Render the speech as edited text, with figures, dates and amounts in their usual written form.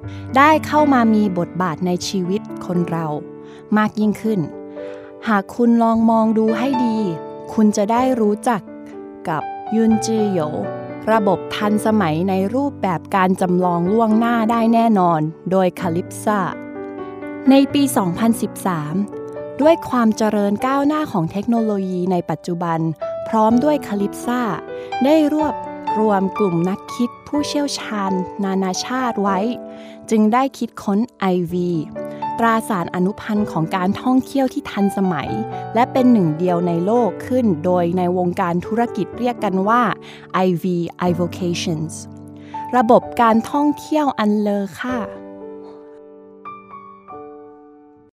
ได้เข้ามามีบทบาทในชีวิตคนเรามากยิ่งขึ้นหากคุณลองมองดูให้ดีคุณจะได้รู้จักกับยุนจือโหยวระบบทันสมัยในรูปแบบการจำลองล่วงหน้าได้แน่นอนโดยคาลิปซ่าในปี 2013 ด้วยความเจริญก้าวหน้าของเทคโนโลยีในปัจจุบันพร้อมด้วยคาลิปซ่าได้รวบรวมกลุ่มนักคิดผู้เชี่ยวชาญนานาชาติไว้จึงได้คิดค้น IV ตราสารอนุพันธ์ของการท่องเที่ยวที่ทันสมัยและเป็นหนึ่งเดียวในโลกขึ้นโดยในวงการธุรกิจเรียกกันว่า IV Ivocations ระบบการท่องเที่ยวอันเลอค่า